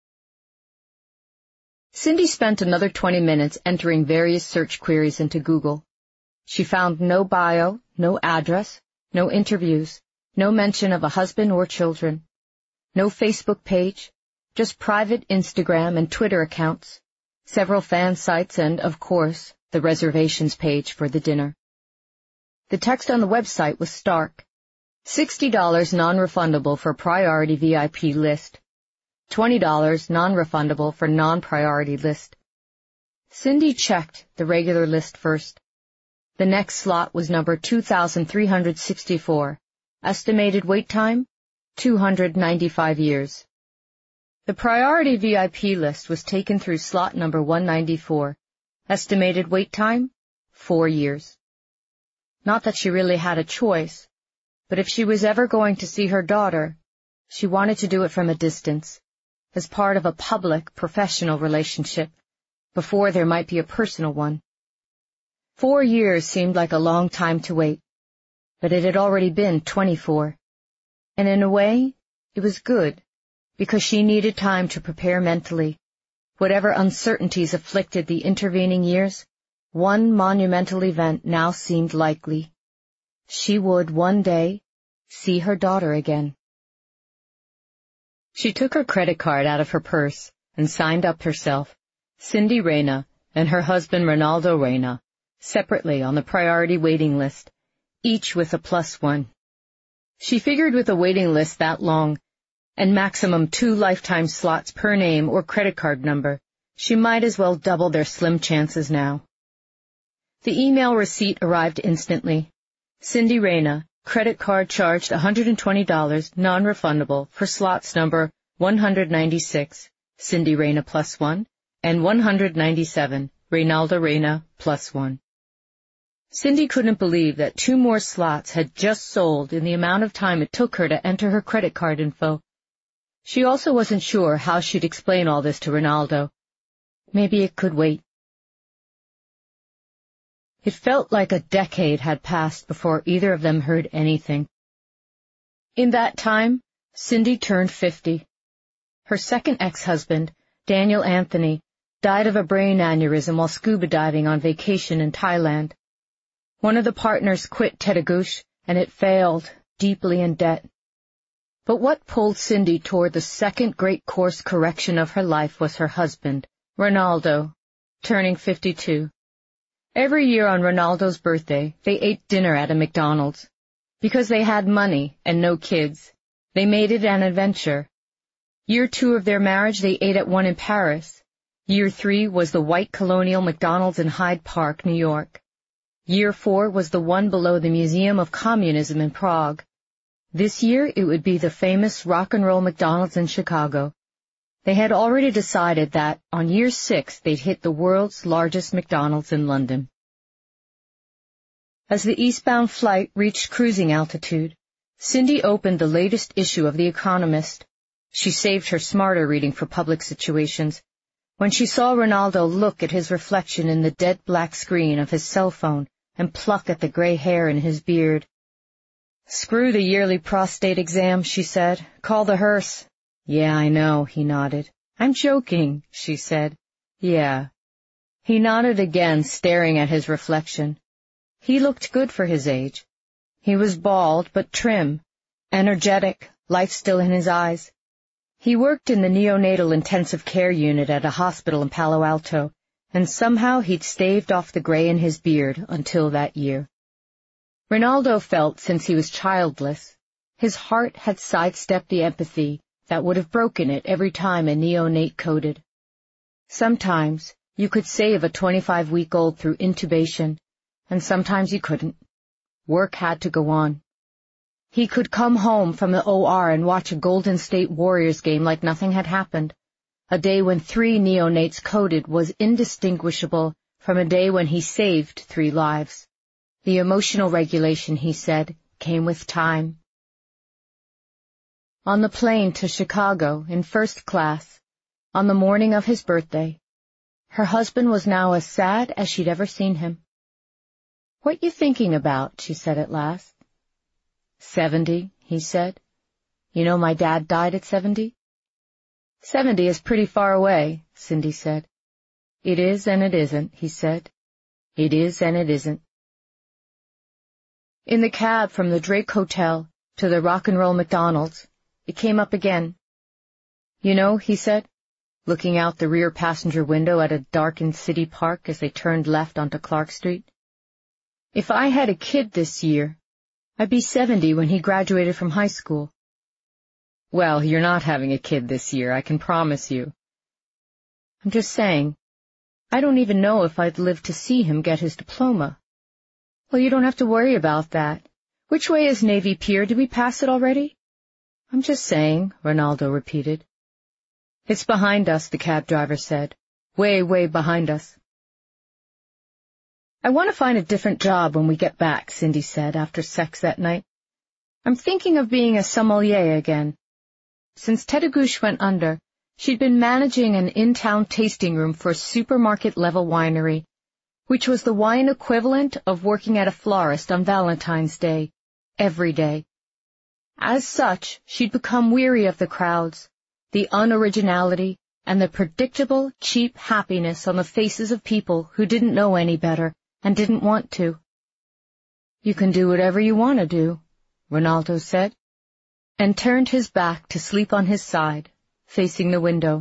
Cindy spent another twenty minutes entering various search queries into Google. She found no bio, no address, no interviews, no mention of a husband or children, no Facebook page, just private Instagram and Twitter accounts, several fan sites, and, of course, the reservations page for the dinner. The text on the website was stark. sixty dollars non-refundable for priority V I P list. twenty dollars non-refundable for non-priority list. Cindy checked the regular list first. The next slot was number two thousand three hundred sixty-four. Estimated wait time, two hundred ninety-five years. The priority V I P list was taken through slot number one ninety-four. Estimated wait time, four years. Not that she really had a choice, but if she was ever going to see her daughter, she wanted to do it from a distance, as part of a public, professional relationship, before there might be a personal one. Four years seemed like a long time to wait, but it had already been twenty-four. And in a way, it was good, because she needed time to prepare mentally. Whatever uncertainties afflicted the intervening years, one monumental event now seemed likely. She would, one day, see her daughter again. She took her credit card out of her purse and signed up herself, Cindy Reyna, and her husband Ronaldo Reyna, separately on the priority waiting list, each with a plus one. She figured with a waiting list that long, and maximum two lifetime slots per name or credit card number, she might as well double their slim chances now. The email receipt arrived instantly. Cindy Reyna, credit card charged one hundred twenty dollars, non-refundable, for slots number one hundred ninety-six, Cindy Reyna plus one, and one hundred ninety-seven, Ronaldo Reyna plus one. Cindy couldn't believe that two more slots had just sold in the amount of time it took her to enter her credit card info. She also wasn't sure how she'd explain all this to Ronaldo. Maybe it could wait. It felt like a decade had passed before either of them heard anything. In that time, Cindy turned fifty. Her second ex-husband, Daniel Anthony, died of a brain aneurysm while scuba diving on vacation in Thailand. One of the partners quit Tetagush, and it failed, deeply in debt. But what pulled Cindy toward the second great course correction of her life was her husband, Ronaldo, turning fifty-two. Every year on Ronaldo's birthday, they ate dinner at a McDonald's. Because they had money and no kids, they made it an adventure. Year two of their marriage, they ate at one in Paris. Year three was the white colonial McDonald's in Hyde Park, New York. Year four was the one below the Museum of Communism in Prague. This year, it would be the famous rock and roll McDonald's in Chicago. They had already decided that, on year six, they'd hit the world's largest McDonald's in London. As the eastbound flight reached cruising altitude, Cindy opened the latest issue of The Economist. She saved her smarter reading for public situations, When she saw Ronaldo look at his reflection in the dead black screen of his cell phone and pluck at the gray hair in his beard. "Screw the yearly prostate exam," she said. "Call the hearse." "Yeah, I know," he nodded. "I'm joking," she said. "Yeah." He nodded again, staring at his reflection. He looked good for his age. He was bald, but trim, energetic, life still in his eyes. He worked in the neonatal intensive care unit at a hospital in Palo Alto, and somehow he'd staved off the gray in his beard until that year. Ronaldo felt, since he was childless, his heart had sidestepped the empathy that would have broken it every time a neonate coded. Sometimes you could save a twenty-five-week-old through intubation, and sometimes you couldn't. Work had to go on. He could come home from the O R and watch a Golden State Warriors game like nothing had happened. A day when three neonates coded was indistinguishable from a day when he saved three lives. The emotional regulation, he said, came with time. On the plane to Chicago, in first class, on the morning of his birthday, her husband was now as sad as she'd ever seen him. "What you thinking about?" she said at last. Seventy, he said. "You know my dad died at seventy?" Seventy is pretty far away, Cindy said. "It is and it isn't," he said. "It is and it isn't." In the cab from the Drake Hotel to the Rock and Roll McDonald's, it came up again. "You know," he said, looking out the rear passenger window at a darkened city park as they turned left onto Clark Street, "if I had a kid this year, I'd be seventy when he graduated from high school." "Well, you're not having a kid this year, I can promise you." "I'm just saying, I don't even know if I'd live to see him get his diploma." "Well, you don't have to worry about that. Which way is Navy Pier? Did we pass it already?" "I'm just saying," Ronaldo repeated. "It's behind us," the cab driver said. "Way, way behind us." "I want to find a different job when we get back," Cindy said after sex that night. "I'm thinking of being a sommelier again." Since Tedagouche went under, she'd been managing an in-town tasting room for a supermarket-level winery, which was the wine equivalent of working at a florist on Valentine's Day, every day. As such, she'd become weary of the crowds, the unoriginality, and the predictable, cheap happiness on the faces of people who didn't know any better and didn't want to. "You can do whatever you want to do," Ronaldo said, and turned his back to sleep on his side, facing the window.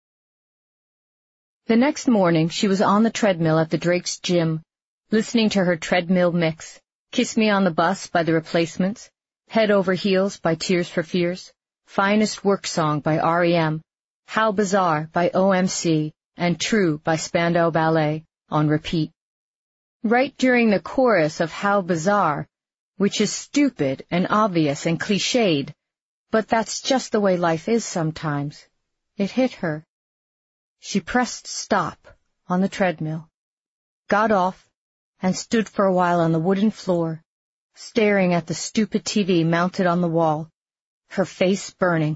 The next morning, she was on the treadmill at the Drake's gym, listening to her treadmill mix, Kiss Me on the Bus by The Replacements, Head Over Heels by Tears for Fears, Finest Work Song by R E M, How Bizarre by O M C, and True by Spandau Ballet, on repeat. Right during the chorus of How Bizarre, which is stupid and obvious and cliched, but that's just the way life is sometimes, it hit her. She pressed stop on the treadmill, got off, and stood for a while on the wooden floor, staring at the stupid T V mounted on the wall, her face burning.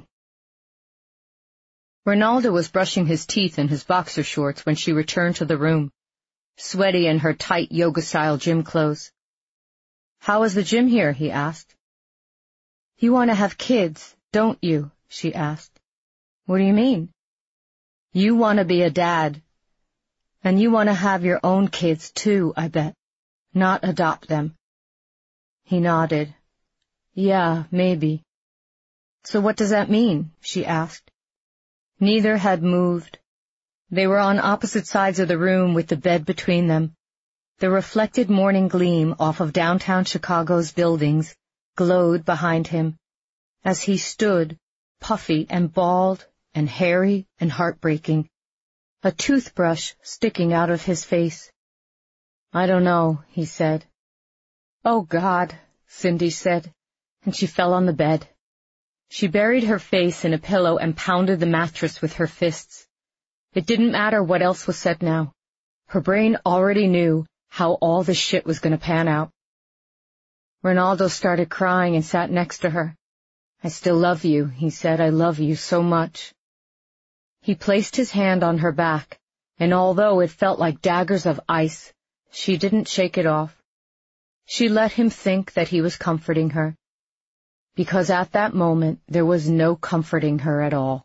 Ronaldo was brushing his teeth in his boxer shorts when she returned to the room, sweaty in her tight yoga-style gym clothes. "How is the gym here?" he asked. "You want to have kids, don't you?" she asked. "What do you mean?" "You want to be a dad. And you want to have your own kids, too, I bet. Not adopt them." He nodded. "Yeah, maybe." "So what does that mean?" she asked. Neither had moved. They were on opposite sides of the room with the bed between them. The reflected morning gleam off of downtown Chicago's buildings glowed behind him as he stood, puffy and bald and hairy and heartbreaking, a toothbrush sticking out of his face. "I don't know," he said. "Oh, God," Cindy said, and she fell on the bed. She buried her face in a pillow and pounded the mattress with her fists. It didn't matter what else was said now. Her brain already knew how all this shit was going to pan out. Ronaldo started crying and sat next to her. "I still love you," he said. "I love you so much." He placed his hand on her back, and although it felt like daggers of ice, she didn't shake it off. She let him think that he was comforting her, because at that moment there was no comforting her at all.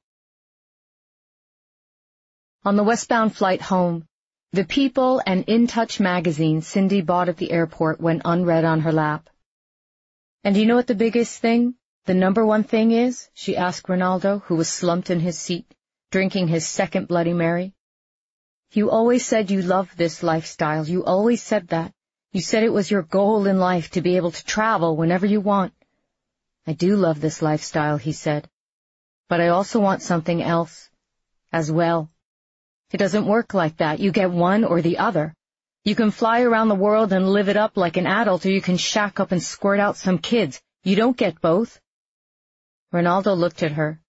On the westbound flight home, the People and In Touch magazine Cindy bought at the airport went unread on her lap. "And you know what the biggest thing, the number one thing is?" she asked Ronaldo, who was slumped in his seat, drinking his second Bloody Mary. "You always said you loved this lifestyle. You always said that. You said it was your goal in life to be able to travel whenever you want." "I do love this lifestyle," he said. "But I also want something else as well. It doesn't work like that. You get one or the other. You can fly around the world and live it up like an adult, or you can shack up and squirt out some kids. You don't get both." Ronaldo looked at her.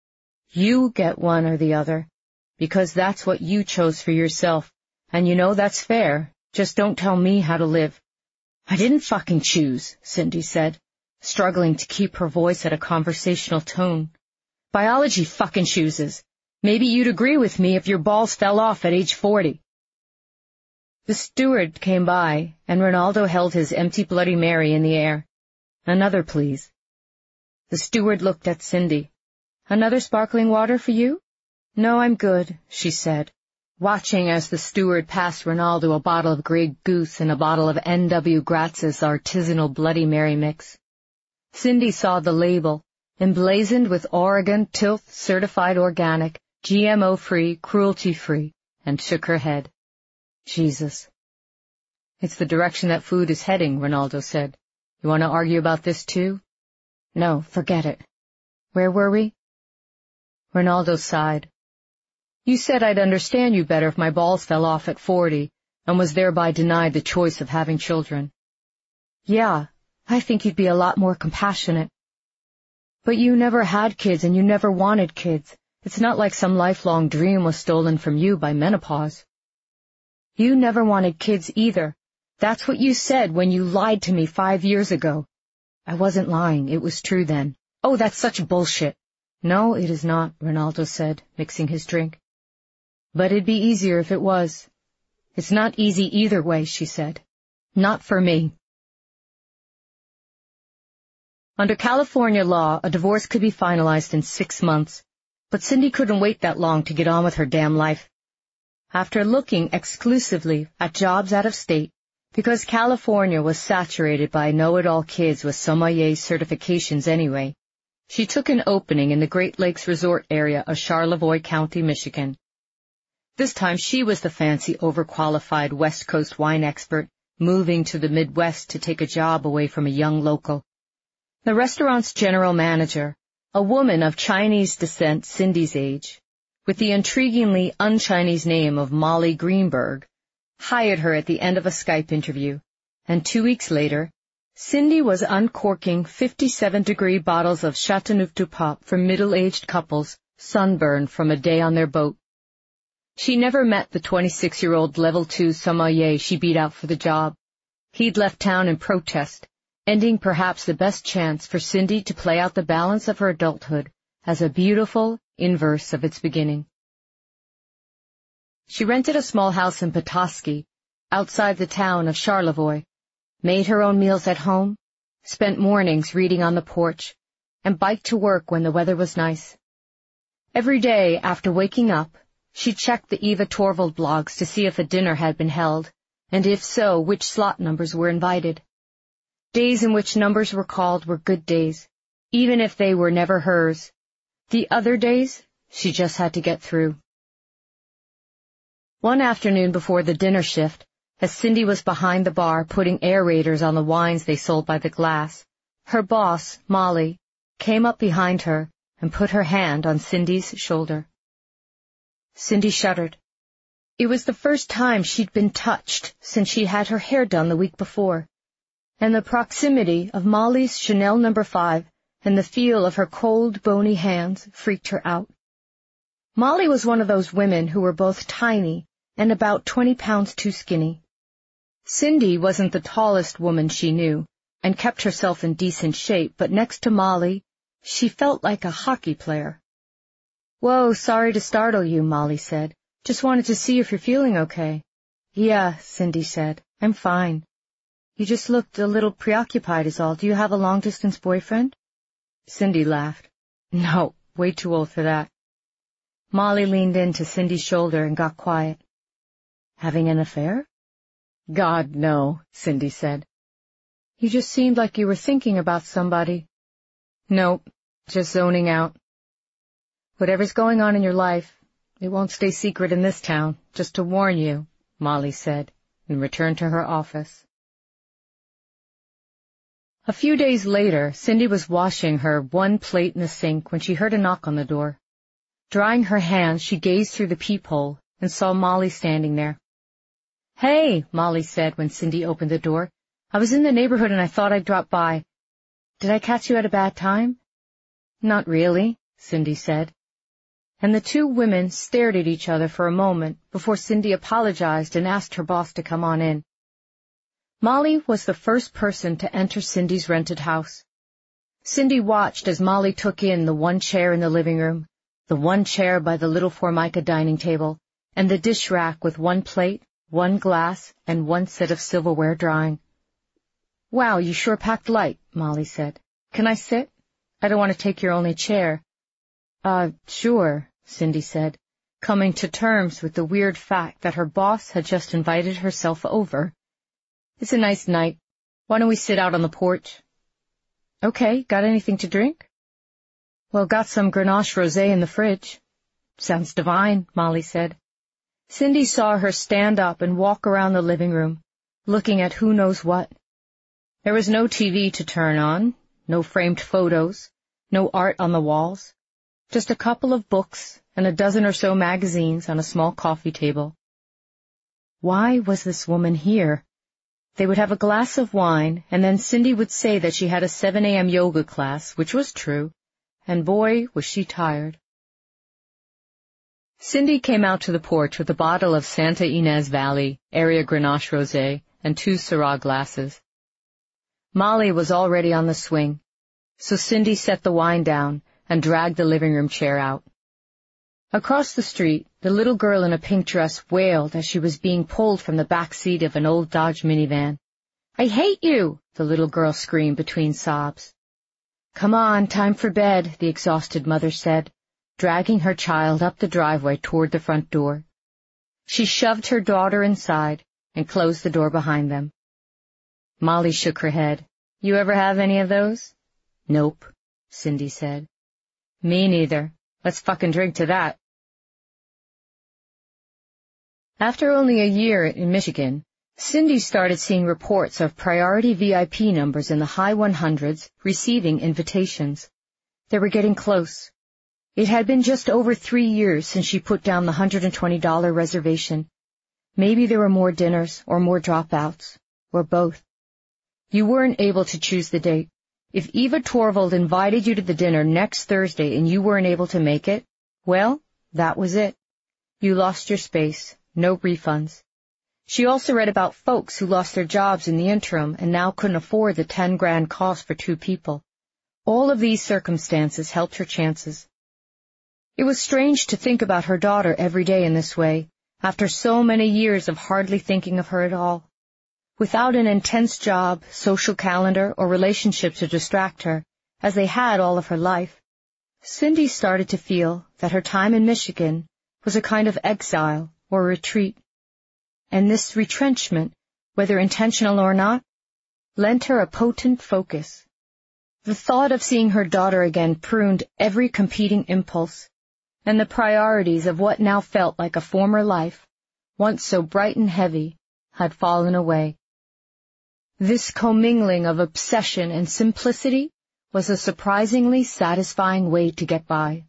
"You get one or the other, because that's what you chose for yourself, and you know that's fair. Just don't tell me how to live." "I didn't fucking choose," Cindy said, struggling to keep her voice at a conversational tone. "Biology fucking chooses. Maybe you'd agree with me if your balls fell off at age forty. The steward came by, and Ronaldo held his empty Bloody Mary in the air. "Another, please." The steward looked at Cindy. "Another sparkling water for you?" "No, I'm good," she said, watching as the steward passed Ronaldo a bottle of Grey Goose and a bottle of N W Graz's artisanal Bloody Mary mix. Cindy saw the label, emblazoned with Oregon Tilth Certified Organic, G M O-free, cruelty-free, and shook her head. "Jesus." "It's the direction that food is heading," Ronaldo said. "You want to argue about this too?" "No, forget it. Where were we?" Ronaldo sighed. "You said I'd understand you better if my balls fell off at forty and was thereby denied the choice of having children." "Yeah, I think you'd be a lot more compassionate. But you never had kids and you never wanted kids. It's not like some lifelong dream was stolen from you by menopause." "You never wanted kids either. That's what you said when you lied to me five years ago." "I wasn't lying. It was true then." "Oh, that's such bullshit." "No, it is not," Ronaldo said, mixing his drink. "But it'd be easier if it was." "It's not easy either way," she said. "Not for me." Under California law, a divorce could be finalized in six months, but Cindy couldn't wait that long to get on with her damn life. After looking exclusively at jobs out of state, because California was saturated by know-it-all kids with sommelier certifications anyway, she took an opening in the Great Lakes resort area of Charlevoix County, Michigan. This time she was the fancy, overqualified West Coast wine expert moving to the Midwest to take a job away from a young local. The restaurant's general manager, a woman of Chinese descent Cindy's age, with the intriguingly un-Chinese name of Molly Greenberg, hired her at the end of a Skype interview, and two weeks later, Cindy was uncorking fifty-seven degree bottles of Chateauneuf-du-Pape for middle-aged couples sunburned from a day on their boat. She never met the twenty-six-year-old level two sommelier she beat out for the job. He'd left town in protest, ending perhaps the best chance for Cindy to play out the balance of her adulthood as a beautiful inverse of its beginning. She rented a small house in Petoskey, outside the town of Charlevoix, made her own meals at home, spent mornings reading on the porch, and biked to work when the weather was nice. Every day after waking up, she checked the Eva Torvald blogs to see if a dinner had been held, and if so, which slot numbers were invited. Days in which numbers were called were good days, even if they were never hers. The other days, she just had to get through. One afternoon before the dinner shift, as Cindy was behind the bar putting aerators on the wines they sold by the glass, her boss, Molly, came up behind her and put her hand on Cindy's shoulder. Cindy shuddered. It was the first time she'd been touched since she'd had her hair done the week before, and the proximity of Molly's Chanel number five and the feel of her cold, bony hands freaked her out. Molly was one of those women who were both tiny and about twenty pounds too skinny. Cindy wasn't the tallest woman she knew, and kept herself in decent shape, but next to Molly, she felt like a hockey player. Whoa, sorry to startle you, Molly said. Just wanted to see if you're feeling okay. Yeah, Cindy said. I'm fine. You just looked a little preoccupied is all. Do you have a long-distance boyfriend? Cindy laughed. No, way too old for that. Molly leaned into Cindy's shoulder and got quiet. Having an affair? God, no, Cindy said. You just seemed like you were thinking about somebody. Nope, just zoning out. Whatever's going on in your life, it won't stay secret in this town, just to warn you, Molly said, and returned to her office. A few days later, Cindy was washing her one plate in the sink when she heard a knock on the door. Drying her hands, she gazed through the peephole and saw Molly standing there. Hey, Molly said when Cindy opened the door. I was in the neighborhood and I thought I'd drop by. Did I catch you at a bad time? Not really, Cindy said. And the two women stared at each other for a moment before Cindy apologized and asked her boss to come on in. Molly was the first person to enter Cindy's rented house. Cindy watched as Molly took in the one chair in the living room, the one chair by the little Formica dining table, and the dish rack with one plate, one glass, and one set of silverware drying. Wow, you sure packed light, Molly said. Can I sit? I don't want to take your only chair. Uh, sure, Cindy said, coming to terms with the weird fact that her boss had just invited herself over. It's a nice night. Why don't we sit out on the porch? Okay, got anything to drink? Well, got some Grenache rosé in the fridge. Sounds divine, Molly said. Cindy saw her stand up and walk around the living room, looking at who knows what. There was no T V to turn on, no framed photos, no art on the walls, just a couple of books and a dozen or so magazines on a small coffee table. Why was this woman here? They would have a glass of wine, and then Cindy would say that she had a seven a.m. yoga class, which was true, and boy, was she tired. Cindy came out to the porch with a bottle of Santa Ynez Valley, area Grenache rosé, and two Syrah glasses. Molly was already on the swing, so Cindy set the wine down and dragged the living room chair out. Across the street, the little girl in a pink dress wailed as she was being pulled from the back seat of an old Dodge minivan. I hate you, the little girl screamed between sobs. Come on, time for bed, the exhausted mother said, dragging her child up the driveway toward the front door. She shoved her daughter inside and closed the door behind them. Molly shook her head. You ever have any of those? Nope, Cindy said. Me neither. Let's fucking drink to that. After only a year in Michigan, Cindy started seeing reports of priority V I P numbers in the high one hundreds receiving invitations. They were getting close. It had been just over three years since she put down the one hundred twenty dollars reservation. Maybe there were more dinners or more dropouts, or both. You weren't able to choose the date. If Eva Torvald invited you to the dinner next Thursday and you weren't able to make it, well, that was it. You lost your space, no refunds. She also read about folks who lost their jobs in the interim and now couldn't afford the ten grand cost for two people. All of these circumstances helped her chances. It was strange to think about her daughter every day in this way, after so many years of hardly thinking of her at all. Without an intense job, social calendar, or relationships to distract her, as they had all of her life, Cindy started to feel that her time in Michigan was a kind of exile or retreat. And this retrenchment, whether intentional or not, lent her a potent focus. The thought of seeing her daughter again pruned every competing impulse, and the priorities of what now felt like a former life, once so bright and heavy, had fallen away. This commingling of obsession and simplicity was a surprisingly satisfying way to get by.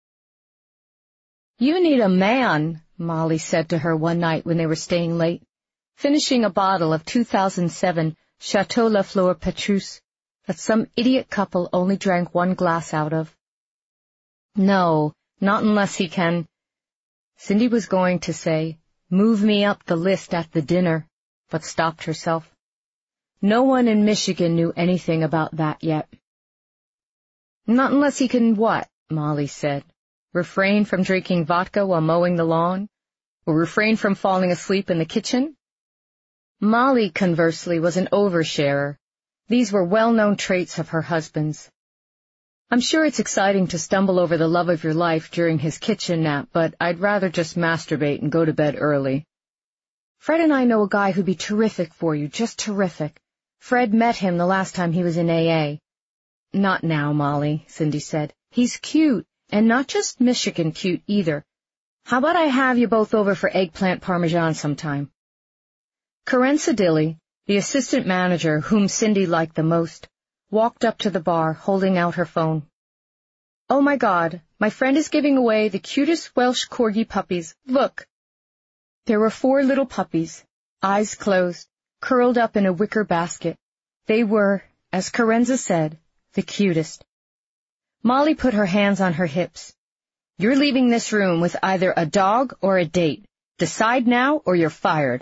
You need a man, Molly said to her one night when they were staying late, finishing a bottle of two thousand seven Chateau Lafleur Petrus that some idiot couple only drank one glass out of. No, not unless he can. Cindy was going to say, move me up the list at the dinner, but stopped herself. No one in Michigan knew anything about that yet. Not unless he can what? Molly said. Refrain from drinking vodka while mowing the lawn? Or refrain from falling asleep in the kitchen? Molly, conversely, was an oversharer. These were well-known traits of her husband's. I'm sure it's exciting to stumble over the love of your life during his kitchen nap, but I'd rather just masturbate and go to bed early. Fred and I know a guy who'd be terrific for you, just terrific. Fred met him the last time he was in A A. Not now, Molly, Cindy said. He's cute, and not just Michigan cute either. How about I have you both over for eggplant parmesan sometime? Carenza Dilly, the assistant manager whom Cindy liked the most, walked up to the bar holding out her phone. Oh my God, my friend is giving away the cutest Welsh Corgi puppies. Look. There were four little puppies, eyes closed, curled up in a wicker basket. They were, as Carenza said, the cutest. Molly put her hands on her hips. You're leaving this room with either a dog or a date. Decide now or you're fired.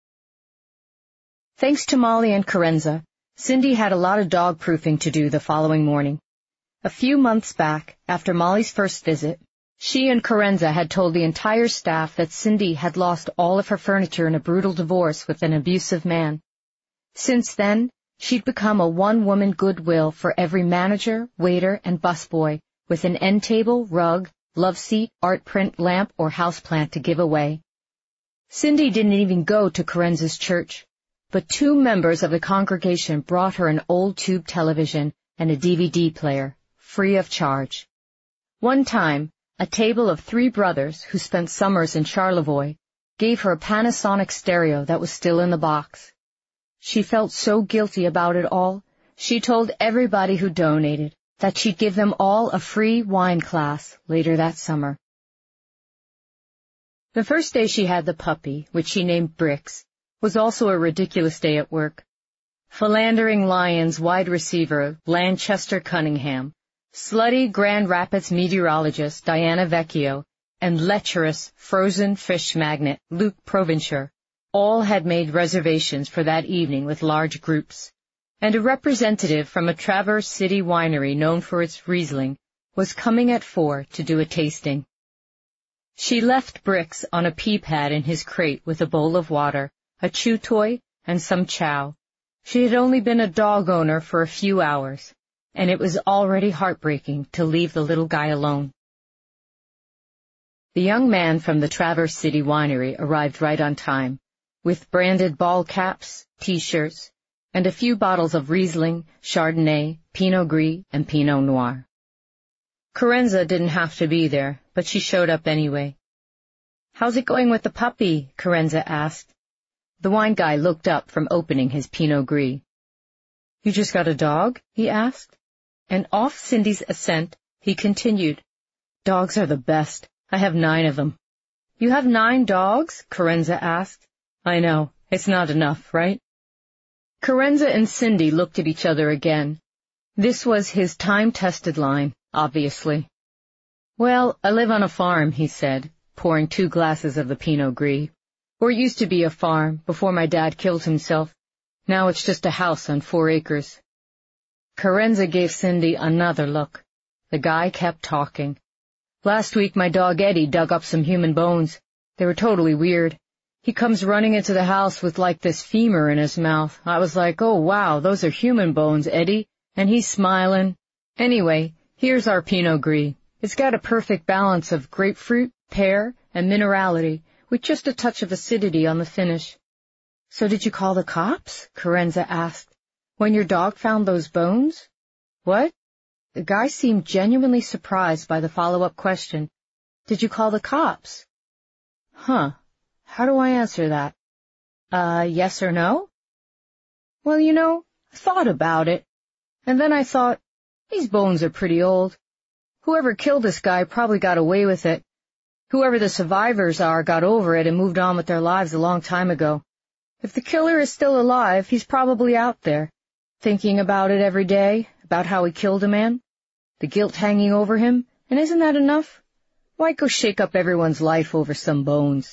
Thanks to Molly and Carenza, Cindy had a lot of dog-proofing to do the following morning. A few months back, after Molly's first visit, she and Carenza had told the entire staff that Cindy had lost all of her furniture in a brutal divorce with an abusive man. Since then, she'd become a one-woman goodwill for every manager, waiter, and busboy, with an end table, rug, love seat, art print, lamp, or houseplant to give away. Cindy didn't even go to Carenza's church, but two members of the congregation brought her an old tube television and a D V D player, free of charge. One time, a table of three brothers who spent summers in Charlevoix gave her a Panasonic stereo that was still in the box. She felt so guilty about it all, she told everybody who donated that she'd give them all a free wine class later that summer. The first day she had the puppy, which she named Brix, was also a ridiculous day at work. Philandering Lions wide receiver Lanchester Cunningham, slutty Grand Rapids meteorologist Diana Vecchio, and lecherous frozen fish magnate Luke Provencher all had made reservations for that evening with large groups, and a representative from a Traverse City winery known for its Riesling was coming at four to do a tasting. She left Brix on a pea pad in his crate with a bowl of water, a chew toy, and some chow. She had only been a dog owner for a few hours, and it was already heartbreaking to leave the little guy alone. The young man from the Traverse City winery arrived right on time, with branded ball caps, T-shirts, and a few bottles of Riesling, Chardonnay, Pinot Gris, and Pinot Noir. Carenza didn't have to be there, but she showed up anyway. "How's it going with the puppy?" Carenza asked. The wine guy looked up from opening his Pinot Gris. "You just got a dog?" he asked. And off Cindy's assent, he continued, "Dogs are the best. I have nine of them." "You have nine dogs?" Carenza asked. "I know. It's not enough, right?" Carenza and Cindy looked at each other again. This was his time-tested line, obviously. "Well, I live on a farm," he said, pouring two glasses of the Pinot Gris. "Or it used to be a farm, before my dad killed himself. Now it's just a house on four acres. Carenza gave Cindy another look. The guy kept talking. "Last week my dog Eddie dug up some human bones. They were totally weird. He comes running into the house with like this femur in his mouth. I was like, oh wow, those are human bones, Eddie. And he's smiling. Anyway, here's our Pinot Gris. It's got a perfect balance of grapefruit, pear, and minerality, with just a touch of acidity on the finish." "So did you call the cops?" Carenza asked. "When your dog found those bones?" "What?" The guy seemed genuinely surprised by the follow-up question. "Did you call the cops?" Huh. How do I answer that? Uh, yes or no? Well, you know, I thought about it. And then I thought, these bones are pretty old. Whoever killed this guy probably got away with it. Whoever the survivors are got over it and moved on with their lives a long time ago. If the killer is still alive, he's probably out there, thinking about it every day, about how he killed a man. The guilt hanging over him, and isn't that enough? Why go shake up everyone's life over some bones?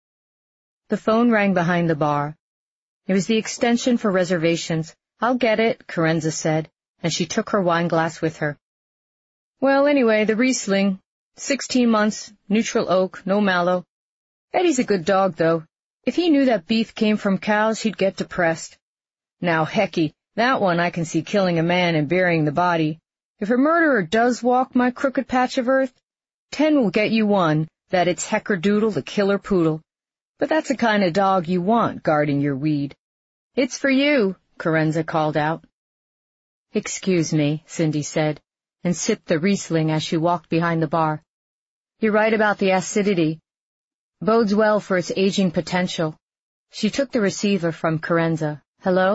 The phone rang behind the bar. It was the extension for reservations. "I'll get it," Carenza said, and she took her wine glass with her. "Well, anyway, the Riesling. Sixteen months, neutral oak, no mallow. Eddie's a good dog, though. If he knew that beef came from cows, he'd get depressed. Now, hecky, that one I can see killing a man and burying the body. If a murderer does walk my crooked patch of earth, ten will get you one that it's Heckerdoodle the killer poodle. But that's the kind of dog you want guarding your weed. It's for you, Carenza called out. Excuse me, Cindy said, and sipped the Riesling as she walked behind the bar. You're right about the acidity. Bodes well for its aging potential. She took the receiver from Carenza. Hello?